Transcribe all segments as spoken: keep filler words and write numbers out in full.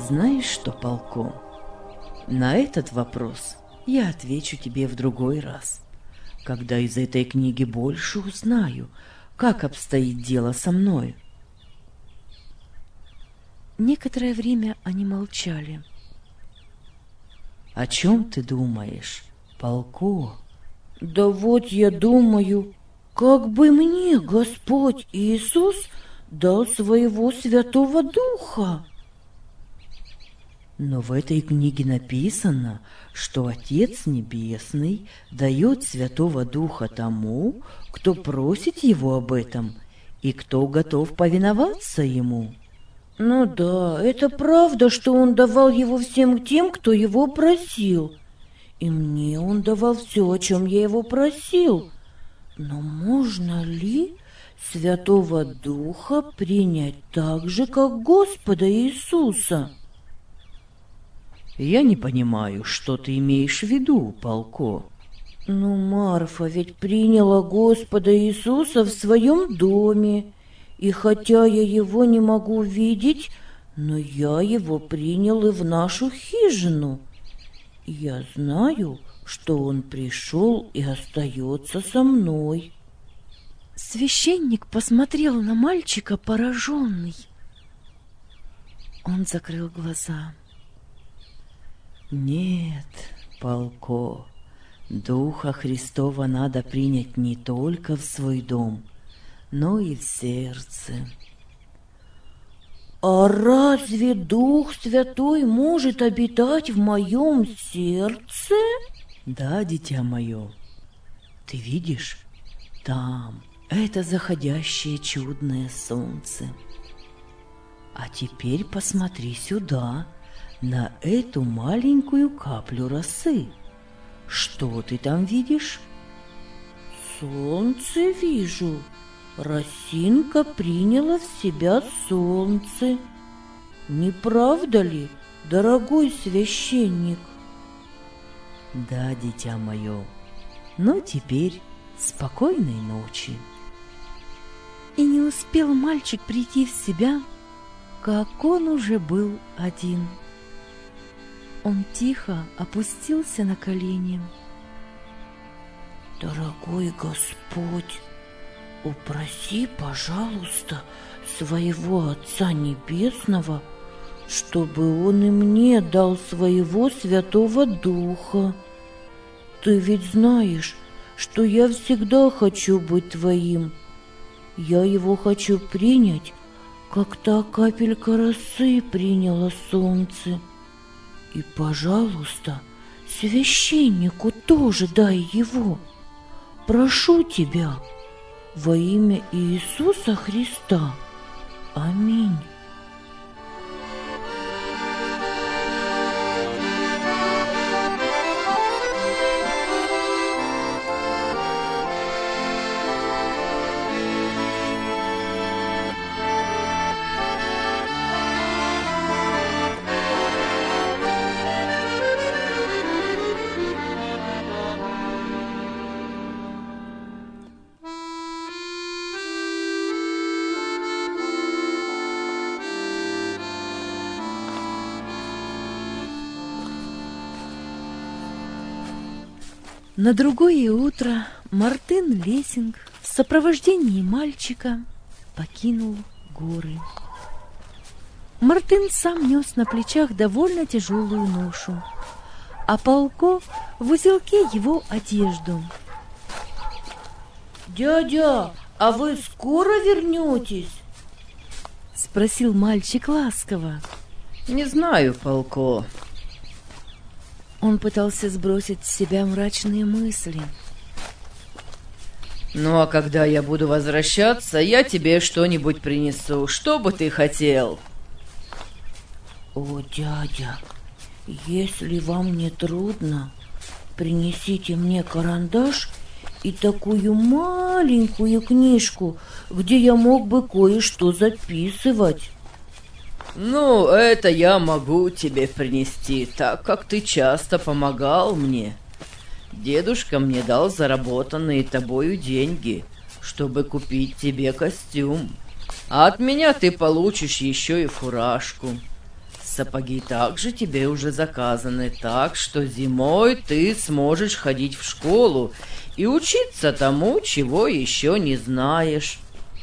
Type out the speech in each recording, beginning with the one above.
Знаешь что, Полко, на этот вопрос я отвечу тебе в другой раз, когда из этой книги больше узнаю, как обстоит дело со мною. Некоторое время они молчали. О чем ты думаешь, Полко? Да вот я думаю, как бы мне Господь Иисус дал своего Святого Духа. Но в этой книге написано, что Отец Небесный дает Святого Духа тому, кто просит Его об этом и кто готов повиноваться Ему. Ну да, это правда, что Он давал его всем тем, кто Его просил. И мне Он давал все, о чем я Его просил. Но можно ли Святого Духа принять так же, как Господа Иисуса? Я не понимаю, что ты имеешь в виду, Полко. Ну, Марфа ведь приняла Господа Иисуса в своем доме. И хотя я его не могу видеть, но я его принял и в нашу хижину. Я знаю, что он пришел и остается со мной. Священник посмотрел на мальчика пораженный. Он закрыл глаза. Нет, Полко, Духа Христова надо принять не только в свой дом, но и в сердце. А разве Дух Святой может обитать в моем сердце? Да, дитя мое. Ты видишь, там это заходящее чудное солнце. А теперь посмотри сюда, на эту маленькую каплю росы. Что ты там видишь? Солнце вижу. Росинка приняла в себя солнце. Не правда ли, дорогой священник? Да, дитя мое. Ну, теперь спокойной ночи. И не успел мальчик прийти в себя, как он уже был один. Он тихо опустился на колени. Дорогой Господь, упроси, пожалуйста, своего Отца Небесного, чтобы Он и мне дал своего Святого Духа. Ты ведь знаешь, что я всегда хочу быть Твоим. Я его хочу принять, как та капелька росы приняла солнце. И, пожалуйста, священнику тоже дай его. Прошу тебя, во имя Иисуса Христа. Аминь. На другое утро Мартын Лессинг в сопровождении мальчика покинул горы. Мартын сам нес на плечах довольно тяжелую ношу, а Полко в узелке его одежду. «Дядя, а вы скоро вернетесь?» — спросил мальчик ласково. Не знаю, Полко. Он пытался сбросить с себя мрачные мысли. Ну, а когда я буду возвращаться, я тебе что-нибудь принесу. Что бы ты хотел? О, дядя, если вам не трудно, принесите мне карандаш и такую маленькую книжку, где я мог бы кое-что записывать. Ну, это я могу тебе принести, так как ты часто помогал мне. Дедушка мне дал заработанные тобою деньги, чтобы купить тебе костюм. А от меня ты получишь еще и фуражку. сапоги также тебе уже заказаны, так что зимой ты сможешь ходить в школу и учиться тому, чего еще не знаешь.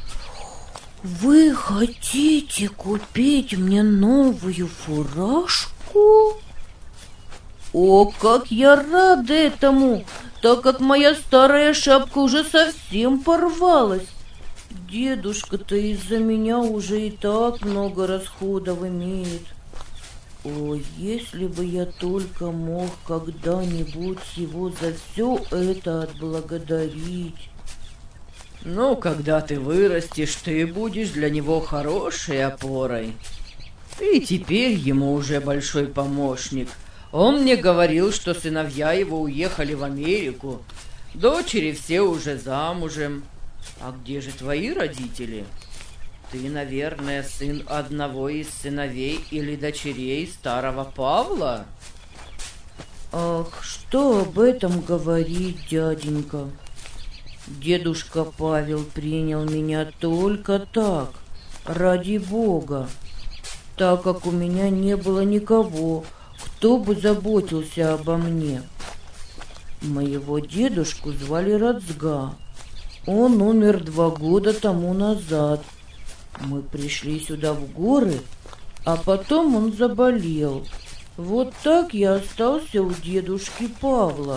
Вы хотите купить мне новую фуражку? О, как я рад этому, так как моя старая шапка уже совсем порвалась. Дедушка-то из-за меня уже и так много расходов имеет. О, если бы я только мог когда-нибудь его за все это отблагодарить. Ну, когда ты вырастешь, ты будешь для него хорошей опорой. Ты теперь ему уже большой помощник. Он мне говорил, что сыновья его уехали в Америку. Дочери все уже замужем. А где же твои родители? Ты, наверное, сын одного из сыновей или дочерей старого Павла? Ах, что об этом говорить, дяденька? Дедушка Павел принял меня только так, ради Бога, так как у меня не было никого, кто бы заботился обо мне. Моего дедушку звали Рацга. Он умер два года тому назад. Мы пришли сюда в горы, а потом он заболел. Вот так я остался у дедушки Павла.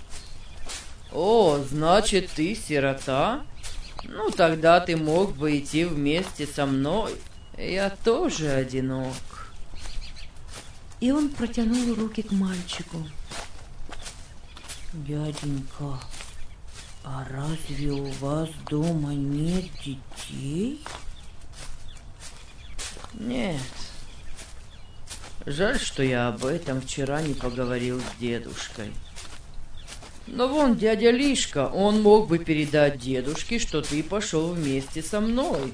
О, значит, ты сирота? Ну, тогда ты мог бы идти вместе со мной. Я тоже одинок. И он протянул руки к мальчику. Дяденька, а разве у вас дома нет детей? Нет. Жаль, что я об этом вчера не поговорил с дедушкой. Но вон дядя Лишка, он мог бы передать дедушке, что ты пошел вместе со мной.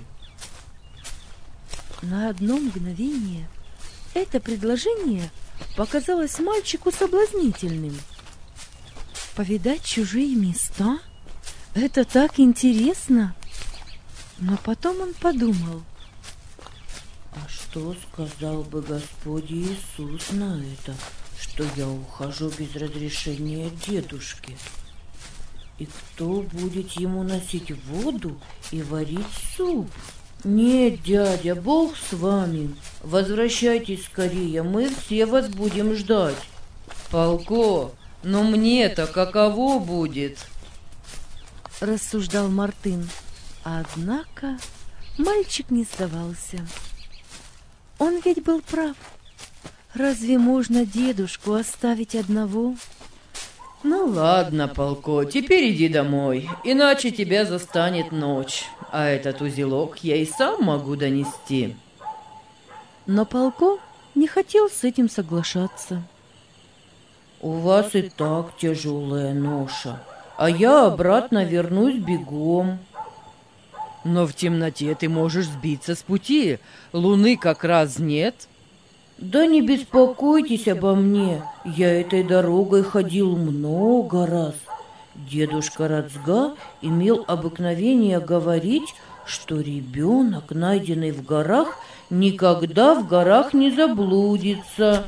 На одно мгновение это предложение показалось мальчику соблазнительным. Повидать чужие места — это так интересно. Но потом он подумал. А что сказал бы Господь Иисус на это, что я ухожу без разрешения дедушки? И кто будет ему носить воду и варить суп? Нет, дядя, Бог с вами. Возвращайтесь скорее, мы все вас будем ждать. Полко, но мне-то каково будет? Рассуждал Мартын. Однако мальчик не сдавался. Он ведь был прав. Разве можно дедушку оставить одного? Ну ладно, Полко, теперь иди домой, иначе тебя застанет ночь, а этот узелок я и сам могу донести. Но Полко не хотел с этим соглашаться. У вас и так тяжелая ноша, а я обратно вернусь бегом. Но в темноте ты можешь сбиться с пути, луны как раз нет. Да не беспокойтесь обо мне, я этой дорогой ходил много раз. Дедушка Рацга имел обыкновение говорить, что ребенок, найденный в горах, никогда в горах не заблудится.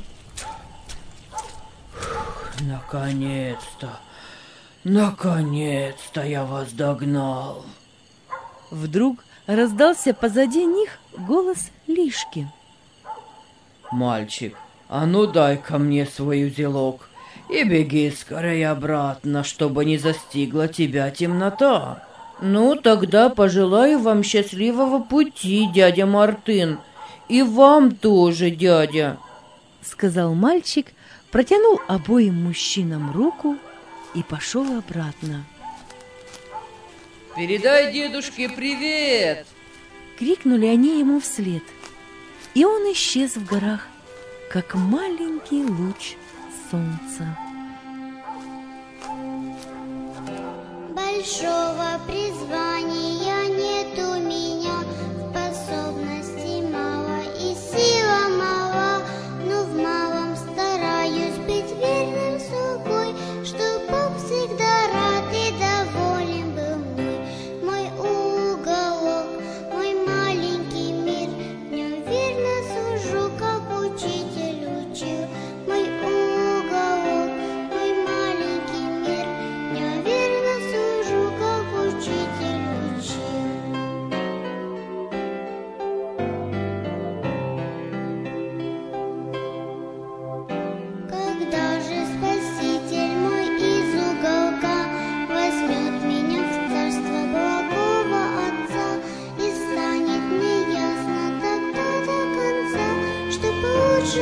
Наконец-то, наконец-то я вас догнал. Вдруг раздался позади них голос Лишки. Мальчик, а ну дай-ка мне свой узелок и беги скорее обратно, чтобы не застигла тебя темнота. Ну, тогда пожелаю вам счастливого пути, дядя Мартын, и вам тоже, дядя, — сказал мальчик, протянул обоим мужчинам руку и пошел обратно. «Передай дедушке привет!» — крикнули они ему вслед. И он исчез в горах, как маленький луч солнца. Большого призвания нет у меня, способностей мало и сила мала, но в малом стараюсь быть верным слугой, чтоб Бог всегда рад и доволен был мной. Мой уголок, мой маленький мир, в нем верно сужу, как учить.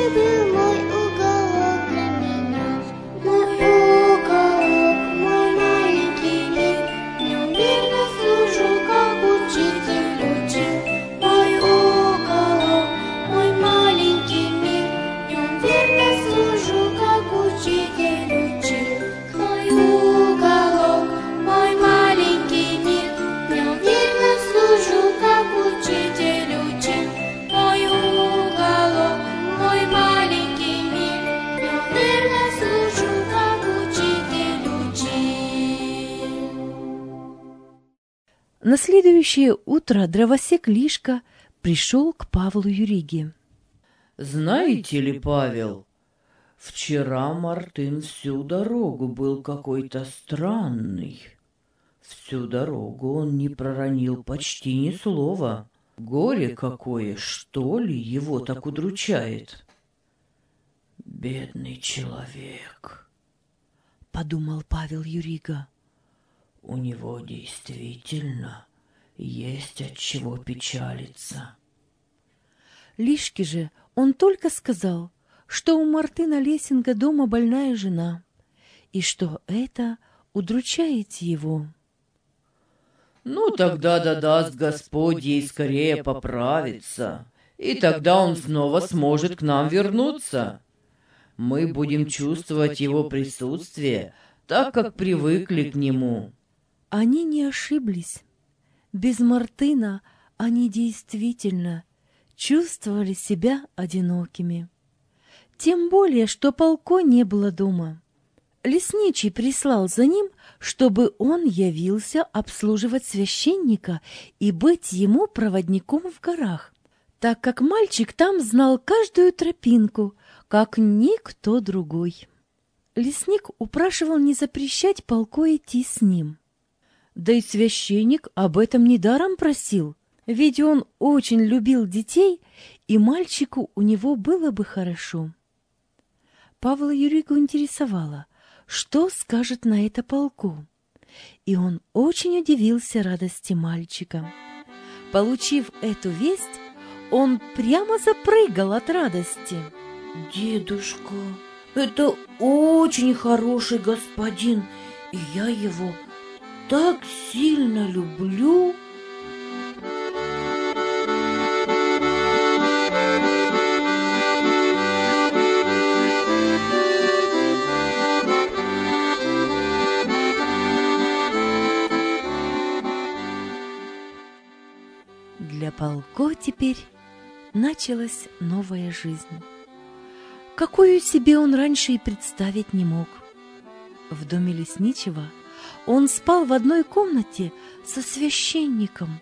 был мой уголок для меня. Мой уголок, мой маленький мир, в нем верно служу, как учитель учил. Мой уголок, мой маленький мир, в нем верно служу, как учитель учил. Мой уголок, мой маленький мир, в нем верно служу, как учитель учил. Мой уголок, мой маленький мир, в нем верно служу, как учитель учил. На следующее утро дровосек Лишка пришел к Павлу Юриге. Знаете ли, Павел, вчера Мартын всю дорогу был какой-то странный. Всю дорогу он не проронил почти ни слова. Горе какое, что ли, его так удручает? Бедный человек, Подумал Павел Юрига. у него действительно есть от чего печалиться. Лишке же он только сказал, что у Мартына Лесинга дома больная жена, и что это удручает его. Ну, тогда да даст Господь ей скорее поправиться, и тогда он снова сможет к нам вернуться. Мы будем чувствовать его присутствие, так как привыкли к нему. Они не ошиблись. Без Мартына они действительно чувствовали себя одинокими. Тем более, что Полко не было дома. Лесничий прислал за ним, чтобы он явился обслуживать священника и быть ему проводником в горах, так как мальчик там знал каждую тропинку, как никто другой. Лесник упрашивал не запрещать Полко идти с ним. Да и священник об этом недаром просил, ведь он очень любил детей, и мальчику у него было бы хорошо. Павла Юригу интересовало, что скажет на это Полко, и он очень удивился радости мальчика. Получив эту весть, он прямо запрыгал от радости. Дедушка, это очень хороший господин, и я его так сильно люблю. Для Полко теперь началась новая жизнь, какую себе он раньше и представить не мог. В доме лесничего он спал в одной комнате со священником.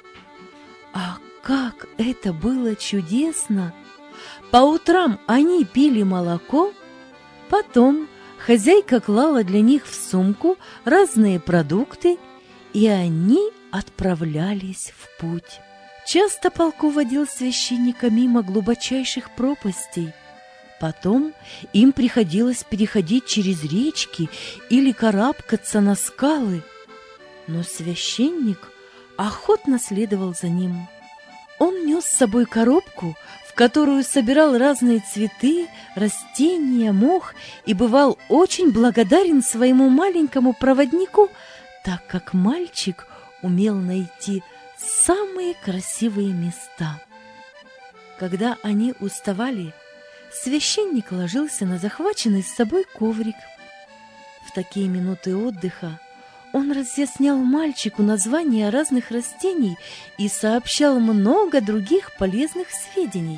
А как это было чудесно! По утрам они пили молоко, потом хозяйка клала для них в сумку разные продукты, и они отправлялись в путь. Часто Полко водил священника мимо глубочайших пропастей. Потом им приходилось переходить через речки или карабкаться на скалы. Но священник охотно следовал за ним. Он нес с собой коробку, в которую собирал разные цветы, растения, мох, и бывал очень благодарен своему маленькому проводнику, так как мальчик умел найти самые красивые места. Когда они уставали, священник ложился на захваченный с собой коврик. В такие минуты отдыха он разъяснял мальчику названия разных растений и сообщал много других полезных сведений.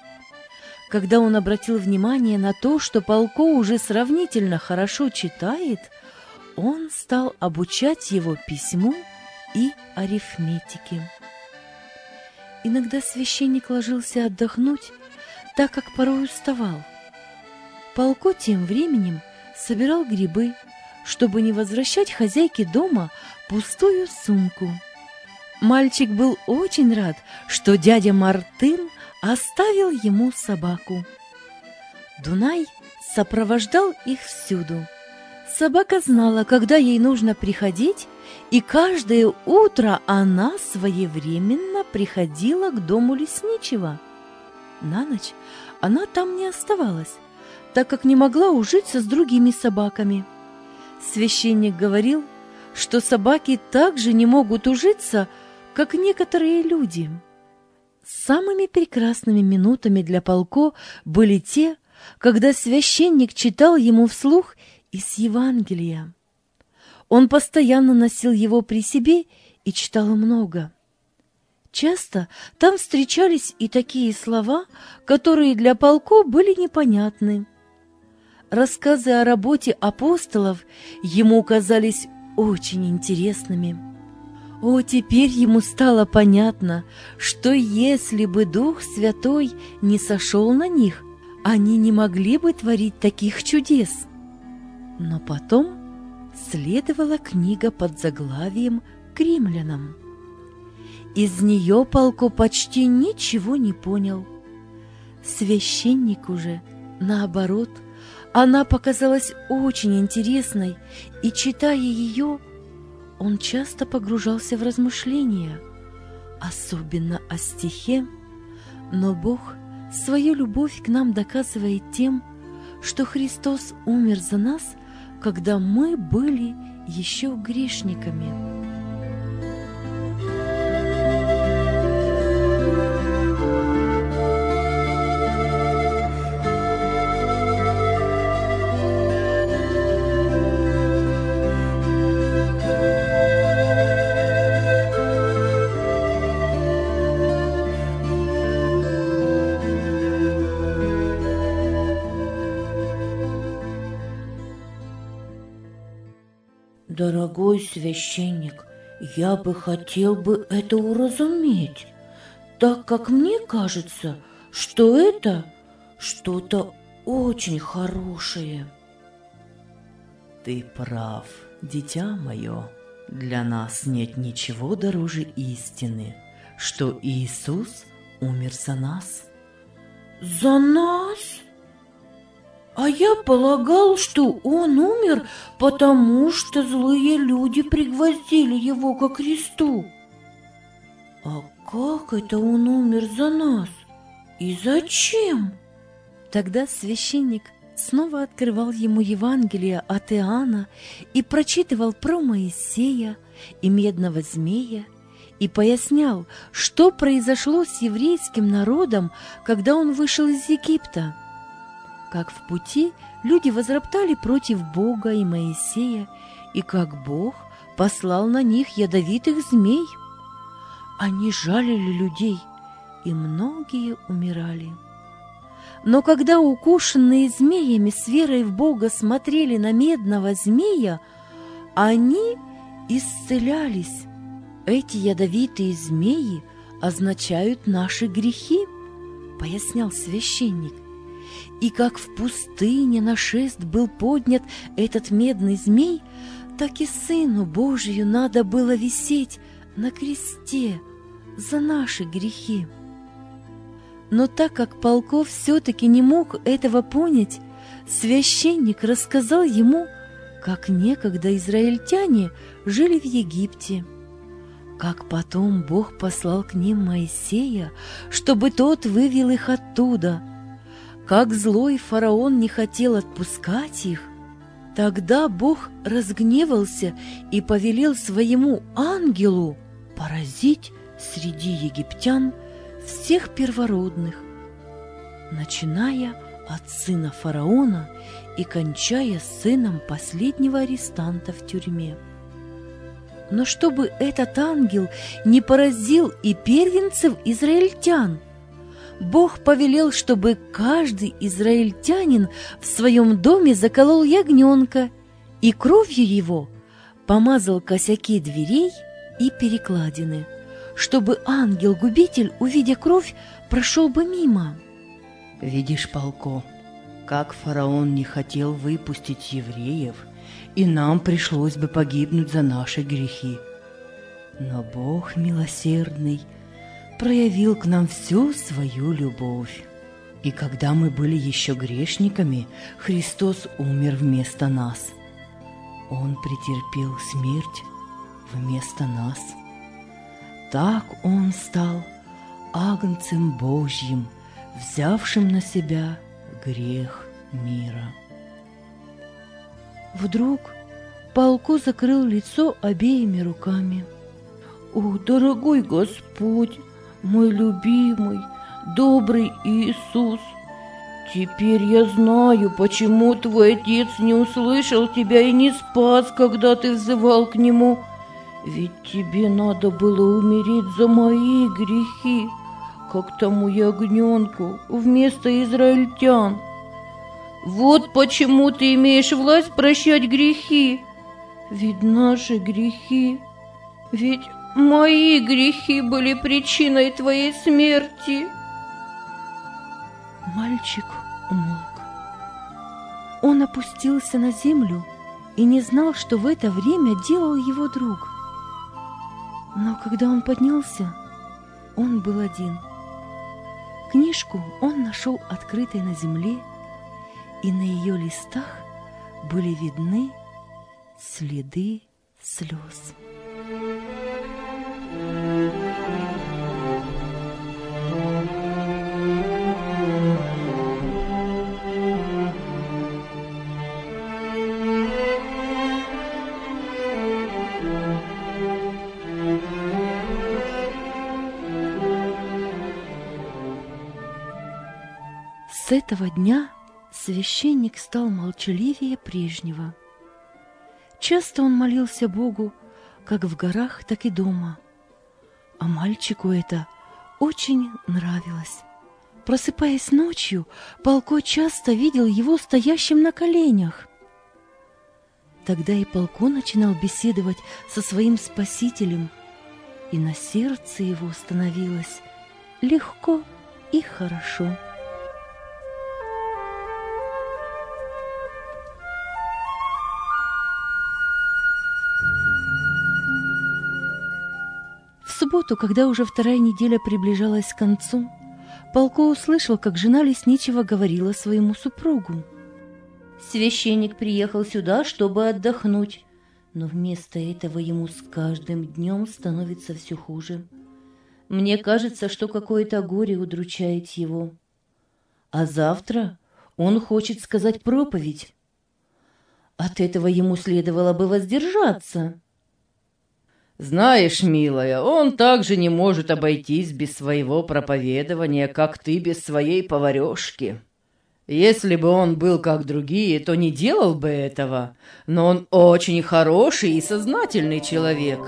Когда он обратил внимание на то, что Полко уже сравнительно хорошо читает, он стал обучать его письму и арифметике. Иногда священник ложился отдохнуть, так как порой уставал. Полко тем временем собирал грибы, чтобы не возвращать хозяйке дома пустую сумку. Мальчик был очень рад, что дядя Мартын оставил ему собаку. Дунай сопровождал их всюду. Собака знала, когда ей нужно приходить, и каждое утро она своевременно приходила к дому лесничего. На ночь она там не оставалась, так как не могла ужиться с другими собаками. Священник говорил, что собаки также не могут ужиться, как некоторые люди. Самыми прекрасными минутами для Полко были те, когда священник читал ему вслух из Евангелия. Он постоянно носил его при себе и читал много. Часто там встречались и такие слова, которые для Полко были непонятны. Рассказы о работе апостолов ему казались очень интересными. О, теперь ему стало понятно, что если бы Дух Святой не сошел на них, они не могли бы творить таких чудес. Но потом следовала книга под заглавием «К римлянам». Из нее Полко почти ничего не понял. Священнику же, наоборот, она показалась очень интересной, и, читая ее, он часто погружался в размышления, особенно о стихе «Но Бог свою любовь к нам доказывает тем, что Христос умер за нас, когда мы были еще грешниками». Дорогой священник, я бы хотел бы это уразуметь, так как мне кажется, что это что-то очень хорошее. Ты прав, дитя мое. Для нас нет ничего дороже истины, что Иисус умер за нас. За нас? А я полагал, что он умер, потому что злые люди пригвоздили его ко кресту. А как это он умер за нас? И зачем? Тогда священник снова открывал ему Евангелие от Иоанна и прочитывал про Моисея и медного змея, и пояснял, что произошло с еврейским народом, когда он вышел из Египта. Как в пути люди возроптали против Бога и Моисея, и как Бог послал на них ядовитых змей. Они жалили людей, и многие умирали. Но когда укушенные змеями с верой в Бога смотрели на медного змея, они исцелялись. Эти ядовитые змеи означают наши грехи, пояснял священник. И как в пустыне на шест был поднят этот медный змей, так и Сыну Божию надо было висеть на кресте за наши грехи. Но так как Полко все-таки не мог этого понять, священник рассказал ему, как некогда израильтяне жили в Египте, как потом Бог послал к ним Моисея, чтобы тот вывел их оттуда, как злой фараон не хотел отпускать их. Тогда Бог разгневался и повелел своему ангелу поразить среди египтян всех первородных, начиная от сына фараона и кончая сыном последнего арестанта в тюрьме. Но чтобы этот ангел не поразил и первенцев израильтян, Бог повелел, чтобы каждый израильтянин в своем доме заколол ягненка и кровью его помазал косяки дверей и перекладины, чтобы ангел-губитель, увидя кровь, прошел бы мимо. Видишь, Полко, как фараон не хотел выпустить евреев, и нам пришлось бы погибнуть за наши грехи. Но Бог милосердный проявил к нам всю свою любовь. И когда мы были еще грешниками, Христос умер вместо нас. Он претерпел смерть вместо нас. Так Он стал Агнцем Божьим взявшим на себя грех мира. Вдруг Палко закрыл лицо обеими руками. «О, дорогой Господь, мой любимый, добрый Иисус, теперь я знаю, почему твой отец не услышал тебя и не спас, когда ты взывал к нему. Ведь тебе надо было умереть за мои грехи, как тому ягненку вместо израильтян. Вот почему ты имеешь власть прощать грехи. Ведь наши грехи, ведь мои грехи были причиной твоей смерти». Мальчик умолк. Он опустился на землю и не знал, что в это время делал его друг. Но когда он поднялся, он был один. Книжку он нашел открытой на земле, и на ее листах были видны следы слез. С этого дня священник стал молчаливее прежнего. Часто он молился Богу, как в горах, так и дома. А мальчику это очень нравилось. Просыпаясь ночью, Палко часто видел его стоящим на коленях. Тогда и Палко начинал беседовать со своим Спасителем, и на сердце его становилось легко и хорошо. В субботу, когда уже вторая неделя приближалась к концу, Палко услышал, как жена лесничего говорила своему супругу: «Священник приехал сюда, чтобы отдохнуть, но вместо этого ему с каждым днем становится все хуже. Мне кажется, что какое-то горе удручает его. А завтра он хочет сказать проповедь. От этого ему следовало бы воздержаться». «Знаешь, милая, он также не может обойтись без своего проповедования, как ты без своей поварешки. Если бы он был как другие, то не делал бы этого, но он очень хороший и сознательный человек».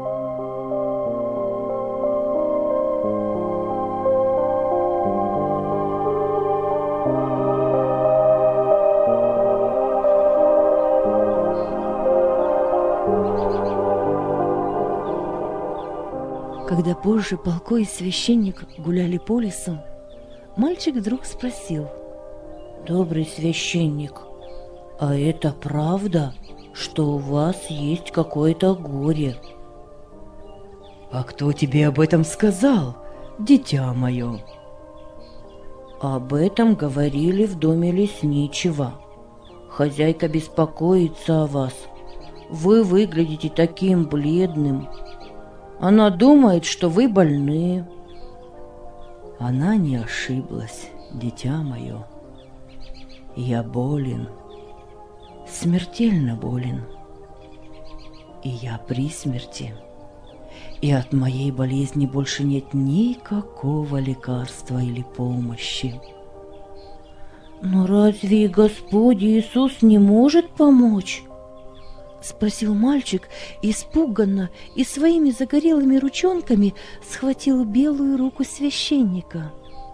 Когда позже Палко и священник гуляли по лесу, мальчик вдруг спросил: «Добрый священник, а это правда, что у вас есть какое-то горе?» «А кто тебе об этом сказал, дитя мое?» «Об этом говорили в доме лесничего. Хозяйка беспокоится о вас. Вы выглядите таким бледным. Она думает, что вы больны». «Она не ошиблась, дитя мое. Я болен, смертельно болен, и я при смерти, и от моей болезни больше нет никакого лекарства или помощи». «Но разве Господь Иисус не может помочь?» — спросил мальчик испуганно и своими загорелыми ручонками схватил белую руку священника.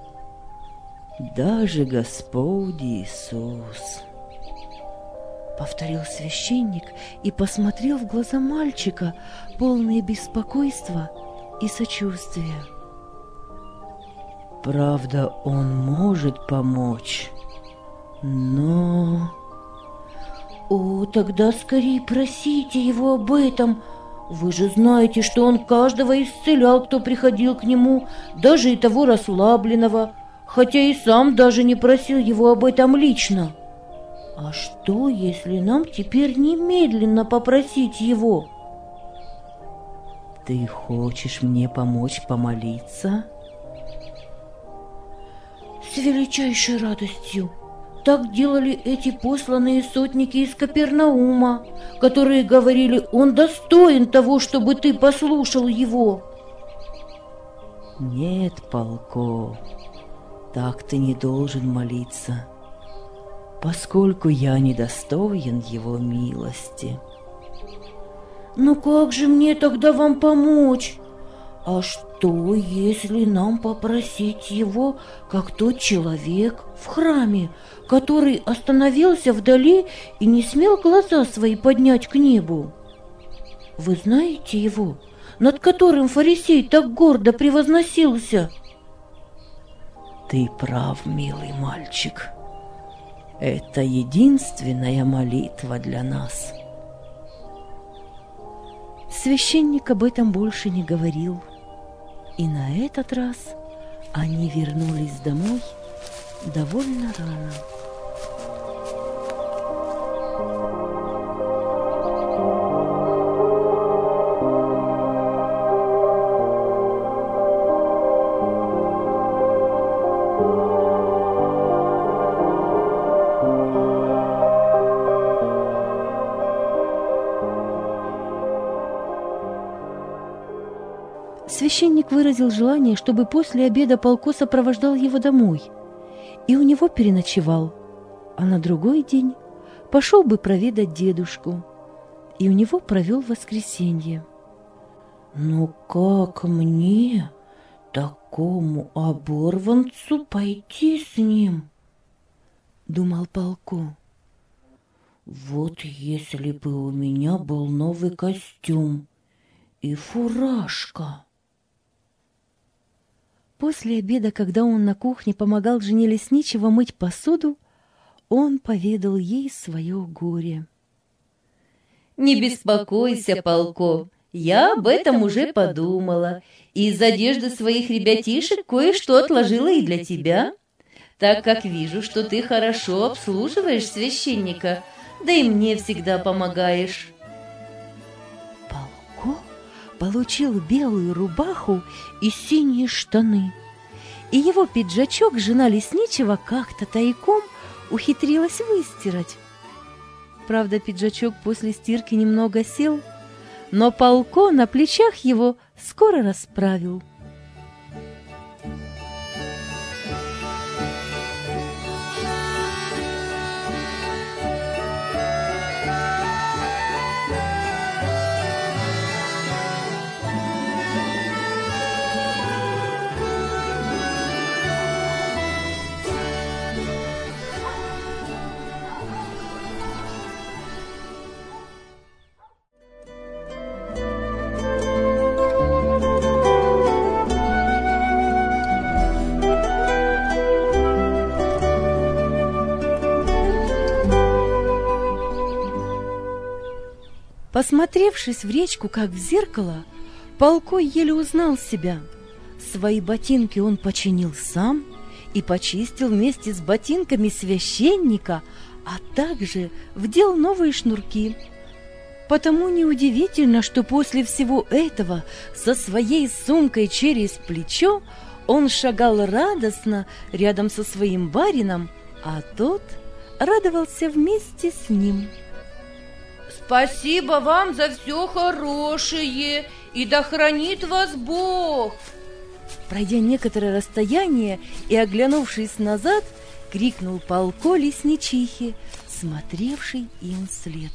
«Даже Господь Иисус», — повторил священник и посмотрел в глаза мальчика, полные беспокойства и сочувствия. «Правда, Он может помочь, но...» «О, тогда скорее просите его об этом. Вы же знаете, что он каждого исцелял, кто приходил к нему, даже и того расслабленного, хотя и сам даже не просил его об этом лично. А что, если нам теперь немедленно попросить его?» «Ты хочешь мне помочь помолиться?» с величайшей радостью. Так делали эти посланные сотники из Капернаума, которые говорили: он достоин того, чтобы ты послушал его. Нет, Полко, так ты не должен молиться, поскольку я недостоин его милости. Но как же мне тогда вам помочь? А что, если нам попросить его, как тот человек в храме, который остановился вдали и не смел глаза свои поднять к небу? Вы знаете его, над которым фарисей так гордо превозносился? Ты прав, милый мальчик. Это единственная молитва для нас. Священник об этом больше не говорил. И на этот раз они вернулись домой довольно рано. Священник выразил желание, чтобы после обеда Полко сопровождал его домой, и у него переночевал, а на другой день пошел бы проведать дедушку, и у него провел воскресенье. Но как мне, такому оборванцу, пойти с ним? Думал Полко. Вот если бы у меня был новый костюм и фуражка. После обеда, когда он на кухне помогал жене Лесничего мыть посуду, он поведал ей свое горе. «Не беспокойся, Полко, я об этом уже подумала, и из одежды своих ребятишек кое-что отложила и для тебя, так как вижу, что ты хорошо обслуживаешь священника, да и мне всегда помогаешь». Полко получил белую рубаху и синие штаны, и его пиджачок жена Лесничего как-то тайком ухитрилась выстирать. Правда, пиджачок после стирки немного сел, но Полко на плечах его скоро расправил. Посмотревшись в речку, как в зеркало, Полко еле узнал себя. Свои ботинки он починил сам и почистил вместе с ботинками священника, а также вдел новые шнурки. Потому неудивительно, что после всего этого со своей сумкой через плечо он шагал радостно рядом со своим барином, а тот радовался вместе с ним. Спасибо вам за все хорошее, и да хранит вас Бог. Пройдя некоторое расстояние и оглянувшись назад, крикнул Полко лесничихе, смотревший им вслед.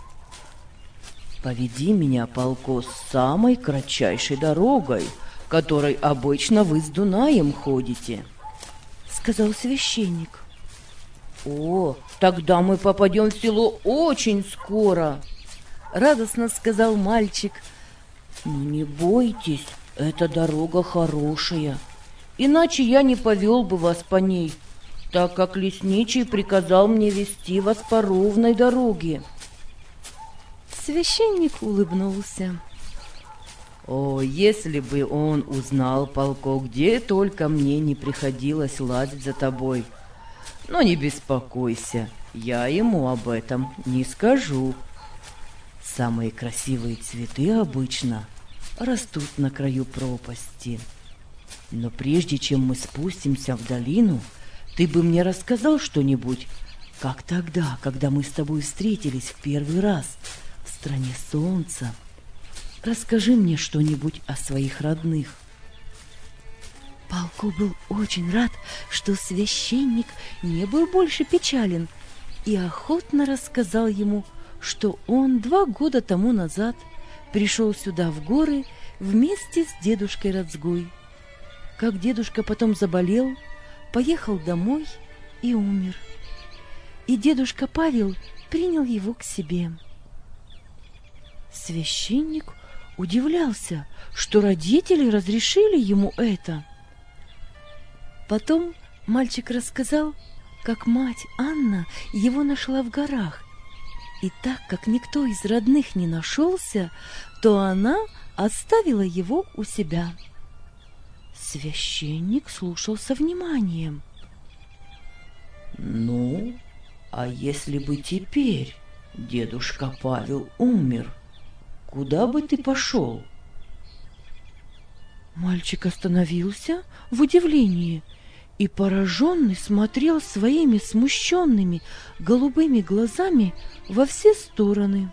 Поведи меня, Полко, самой кратчайшей дорогой, которой обычно вы с Дунаем ходите, сказал священник. О, тогда мы попадем в село очень скоро, радостно сказал мальчик. Но не бойтесь, эта дорога хорошая, иначе я не повел бы вас по ней, так как лесничий приказал мне вести вас по ровной дороге. Священник улыбнулся. О, если бы он узнал, Полко, где только мне не приходилось лазить за тобой. Но не беспокойся, я ему об этом не скажу. Самые красивые цветы обычно растут на краю пропасти. Но прежде чем мы спустимся в долину, ты бы мне рассказал что-нибудь, как тогда, когда мы с тобой встретились в первый раз в стране солнца. Расскажи мне что-нибудь о своих родных». Палко был очень рад, что священник не был больше печален, и охотно рассказал ему, что он два года тому назад пришел сюда в горы вместе с дедушкой Рацгой. Как дедушка потом заболел, поехал домой и умер. И дедушка Павел принял его к себе. Священник удивлялся, что родители разрешили ему это. Потом мальчик рассказал, как мать Анна его нашла в горах. И так как никто из родных не нашелся, то она оставила его у себя. Священник слушал со вниманием. «Ну, а если бы теперь дедушка Павел умер, куда бы ты пошел?» Мальчик остановился в удивлении и, пораженный, смотрел своими смущенными голубыми глазами во все стороны.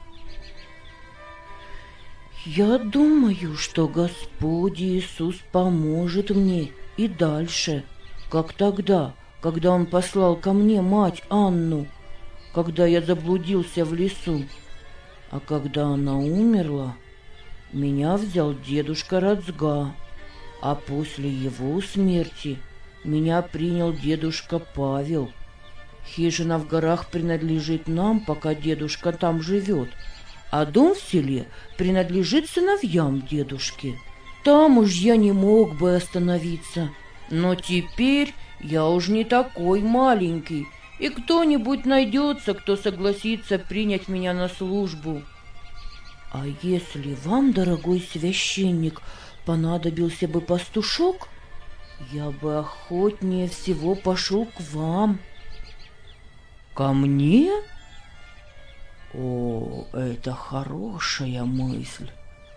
«Я думаю, что Господь Иисус поможет мне и дальше, как тогда, когда Он послал ко мне мать Анну, когда я заблудился в лесу. А когда она умерла, меня взял дедушка Рацга, а после его смерти меня принял дедушка Павел. Хижина в горах принадлежит нам, пока дедушка там живет, а дом в селе принадлежит сыновьям дедушки. Там уж я не мог бы остановиться, но теперь я уж не такой маленький, и кто-нибудь найдется, кто согласится принять меня на службу. А если вам, дорогой священник, понадобился бы пастушок, я бы охотнее всего пошел к вам». «Ко мне? О, это хорошая мысль.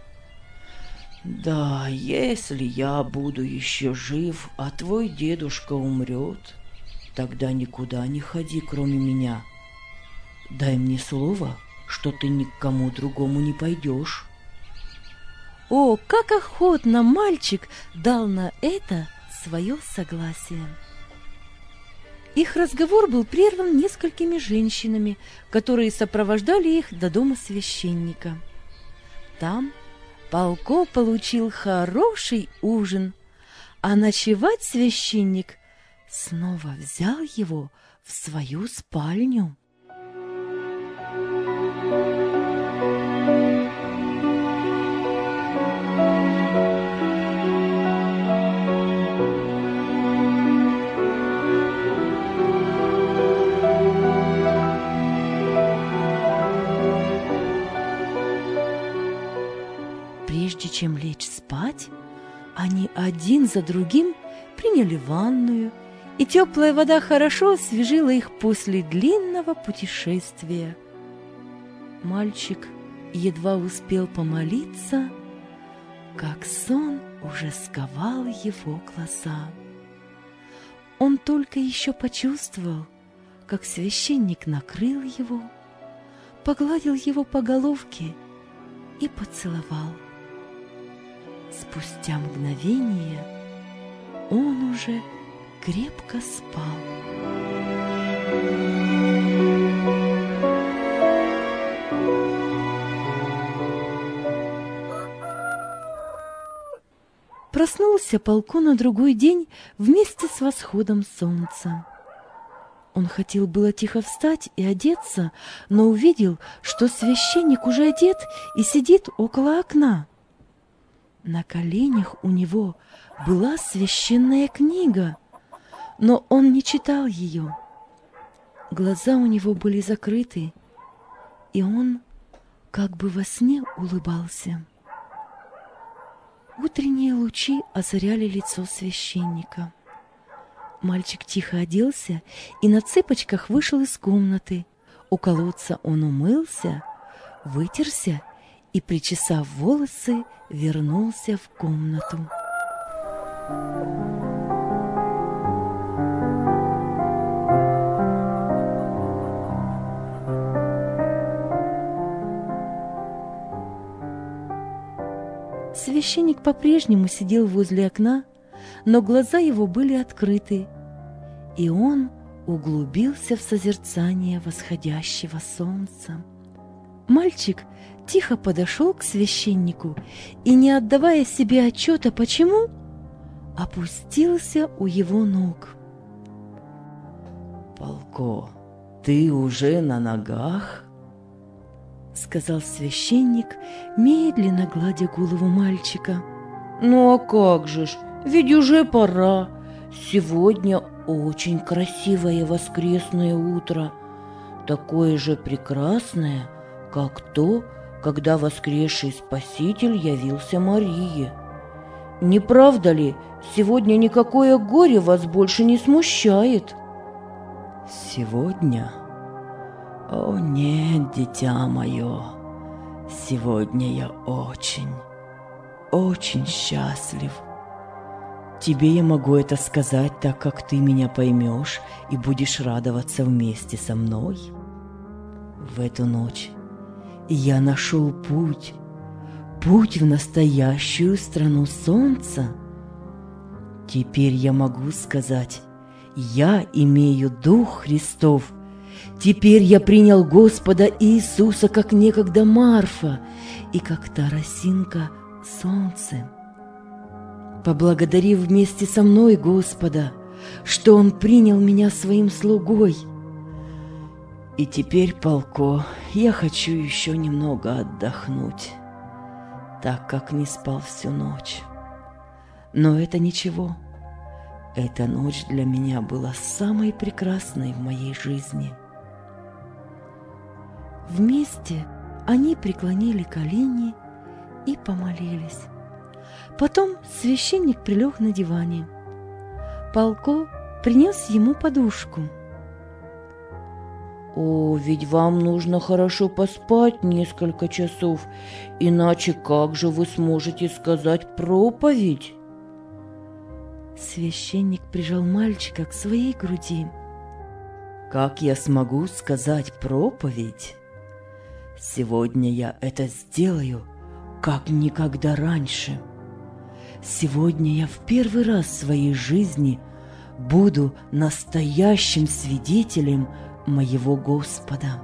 Да, если я буду еще жив, а твой дедушка умрет, тогда никуда не ходи, кроме меня. Дай мне слово, что ты ни к кому другому не пойдешь». О, как охотно мальчик дал на это свое согласие. Их разговор был прерван несколькими женщинами, которые сопровождали их до дома священника. Там Палко получил хороший ужин, а ночевать священник снова взял его в свою спальню. Прежде чем лечь спать, они один за другим приняли ванную, и теплая вода хорошо освежила их после длинного путешествия. Мальчик едва успел помолиться, как сон уже сковал его глаза. Он только еще почувствовал, как священник накрыл его, погладил его по головке и поцеловал. Спустя мгновение он уже крепко спал. Проснулся Палко на другой день вместе с восходом солнца. Он хотел было тихо встать и одеться, но увидел, что священник уже одет и сидит около окна. На коленях у него была священная книга, но он не читал ее. Глаза у него были закрыты, и он как бы во сне улыбался. Утренние лучи озаряли лицо священника. Мальчик тихо оделся и на цыпочках вышел из комнаты. У колодца он умылся, вытерся и, причесав волосы, вернулся в комнату. Священник по-прежнему сидел возле окна, но глаза его были открыты, и он углубился в созерцание восходящего солнца. Мальчик тихо подошел к священнику и, не отдавая себе отчета, почему, опустился у его ног. «Полко, ты уже на ногах?» — сказал священник, медленно гладя голову мальчика. «Ну а как же ж, ведь уже пора. Сегодня очень красивое воскресное утро, такое же прекрасное, как то, когда воскресший Спаситель явился Марии. Не правда ли, сегодня никакое горе вас больше не смущает?» «Сегодня? О нет, дитя мое, сегодня я очень, очень счастлив. Тебе я могу это сказать, так как ты меня поймешь и будешь радоваться вместе со мной. В эту ночь я нашел путь, путь в настоящую страну солнца. Теперь я могу сказать, я имею Дух Христов. Теперь я принял Господа Иисуса, как некогда Марфа и как та росинка солнце. Поблагодари вместе со мной Господа, что Он принял меня своим слугой. И теперь, Полко, я хочу еще немного отдохнуть, так как не спал всю ночь. Но это ничего. Эта ночь для меня была самой прекрасной в моей жизни. Вместе они преклонили колени и помолились. Потом священник прилег на диване. Полко принес ему подушку. «О, ведь вам нужно хорошо поспать несколько часов, иначе как же вы сможете сказать проповедь?» Священник прижал мальчика к своей груди. «Как я смогу сказать проповедь? Сегодня я это сделаю, как никогда раньше. Сегодня я в первый раз в своей жизни буду настоящим свидетелем моего Господа».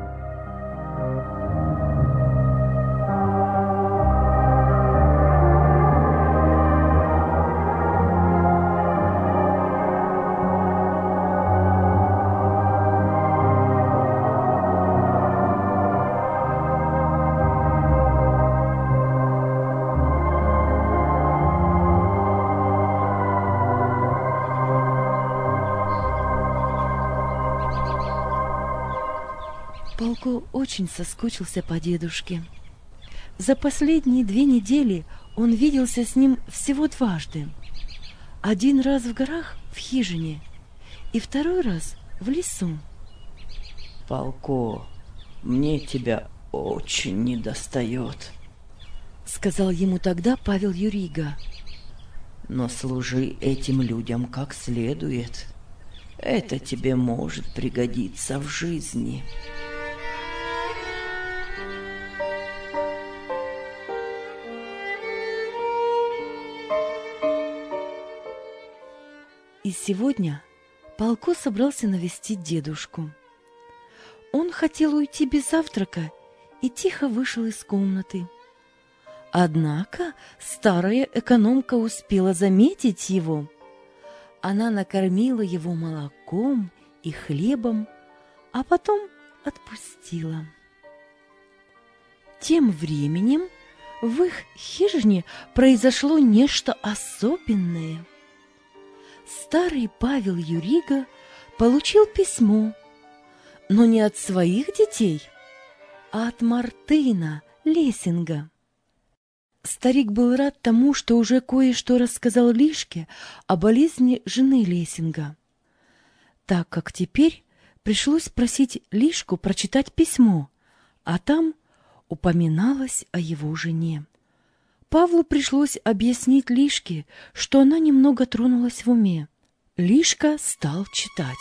Полко очень соскучился по дедушке. За последние две недели он виделся с ним всего дважды. Один раз в горах, в хижине, и второй раз в лесу. «Полко, мне тебя очень недостает», — сказал ему тогда Павел Юрига. «Но служи этим людям как следует. Это тебе может пригодиться в жизни». И сегодня Полко собрался навестить дедушку. Он хотел уйти без завтрака и тихо вышел из комнаты. Однако старая экономка успела заметить его. Она накормила его молоком и хлебом, а потом отпустила. Тем временем в их хижине произошло нечто особенное. Старый Павел Юрига получил письмо, но не от своих детей, а от Мартына Лессинга. Старик был рад тому, что уже кое-что рассказал Лишке о болезни жены Лессинга, так как теперь пришлось просить Лишку прочитать письмо, а там упоминалось о его жене. Павлу пришлось объяснить Лишке, что она немного тронулась в уме. Лишка стал читать.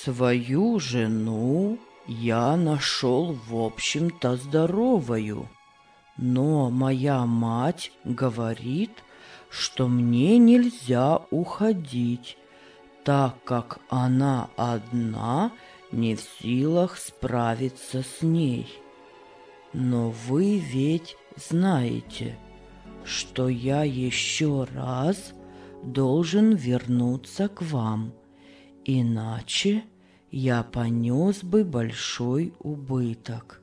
Свою жену я нашел, в общем-то, здоровою, но моя мать говорит, что мне нельзя уходить, так как она одна не в силах справиться с ней. Но вы ведь знаете, что я еще раз должен вернуться к вам, иначе я понес бы большой убыток.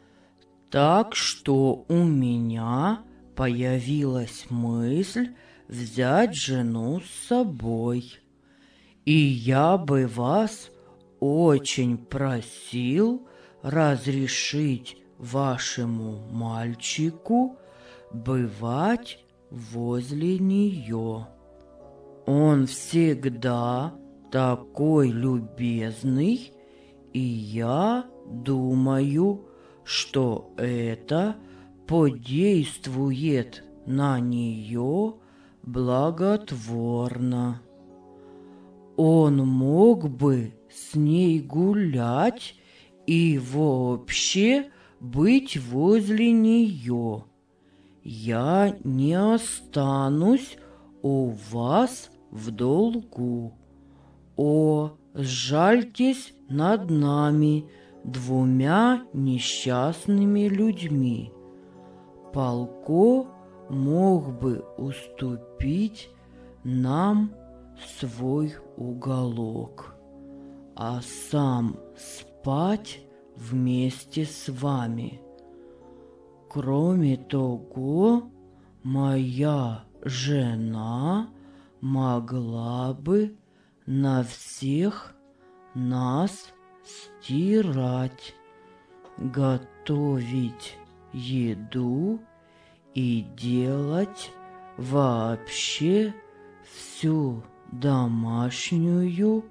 Так что у меня появилась мысль взять жену с собой. И я бы вас очень просил разрешить вашему мальчику бывать возле нее. Он всегда такой любезный, и я думаю, что это подействует на нее благотворно. Он мог бы с ней гулять и вообще быть возле нее. Я не останусь у вас в долгу. О, сжальтесь над нами, двумя несчастными людьми. Полко мог бы уступить нам свой уголок, а сам спать вместе с вами. Кроме того, моя жена могла бы на всех нас стирать, готовить еду и делать вообще всю домашнюю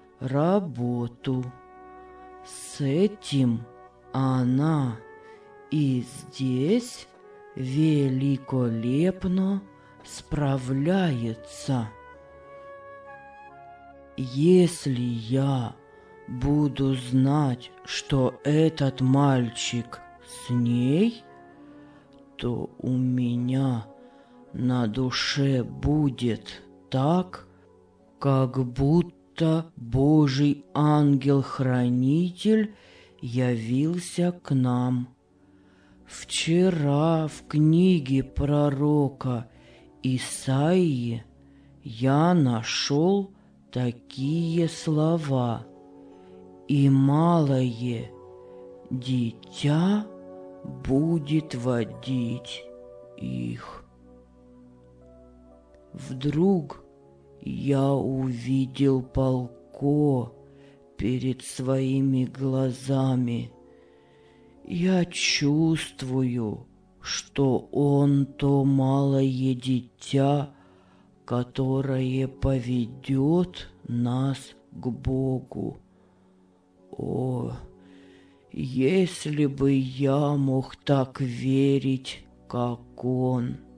работу. С этим она и здесь великолепно справляется. Если я буду знать, что этот мальчик с ней, то у меня на душе будет так, как будто Божий ангел-хранитель явился к нам. Вчера в книге пророка Исаии я нашел такие слова: «И малое дитя будет водить их». Вдруг я увидел Полко перед своими глазами. Я чувствую, что он то малое дитя, которое поведет нас к Богу. О, если бы я мог так верить, как он!